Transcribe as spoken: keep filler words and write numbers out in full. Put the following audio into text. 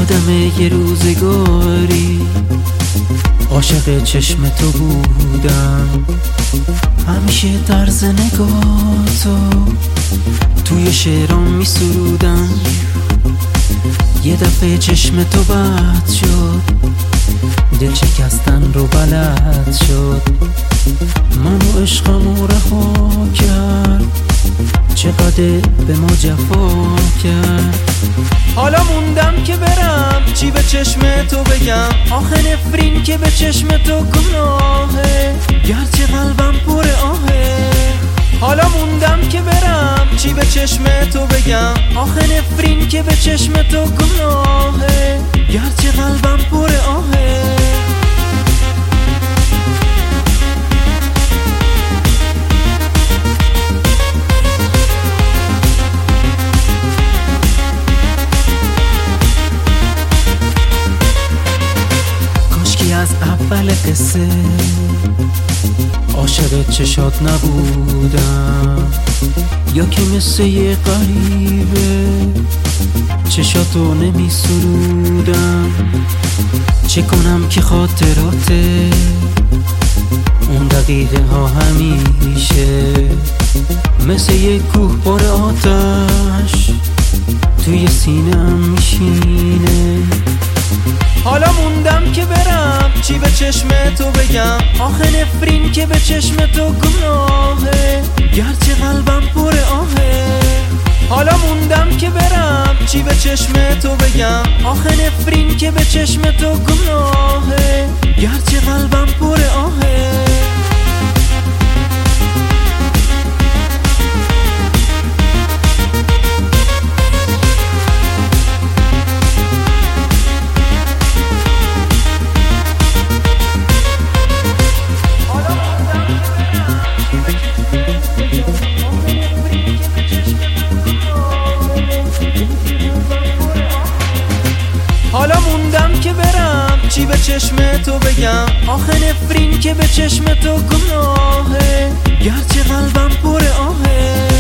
یادم یه روزگاری عاشق چشم تو بودم، همیشه طرز نگاه تو توی شعرام می سرودم. یه دفعه چشم تو بد شد، دل شکستن رو بلد شد، منو عشقمو رها کرد، چقدر به ما جفا کرد. حالا موندم که برم چی به چشم تو بگم، آخه نفرین که به چشم تو گناهه، گرچه قلبم پر آهه. حالا موندم که برم چی به چشم تو بگم، آخه نفرین که به چشم تو گناهه، گرچه قلبم پر آهه. از اول قصه عاشق چشات نبودم، یا که مثل یه غریبه چشاتو نمی سرودم. چه کنم که خاطرات اون دقیقه ها همیشه مثل یه کوه پر آتش توی سینه‌ام میشینه. حالا موندم که برم چی به چشم تو بگم، آخه نفرین که به چشم تو گناهه، گرچه قلبم پر آهه. حالا موندم که برم چی به چشم تو بگم، آخه نفرین که به چشم تو گناهه، گرچه قلبم پر آهه. حالا موندم که برم چی به چشم تو بگم، آخه نفرین که به چشم تو گناهه، گرچه قلبم پر آهه.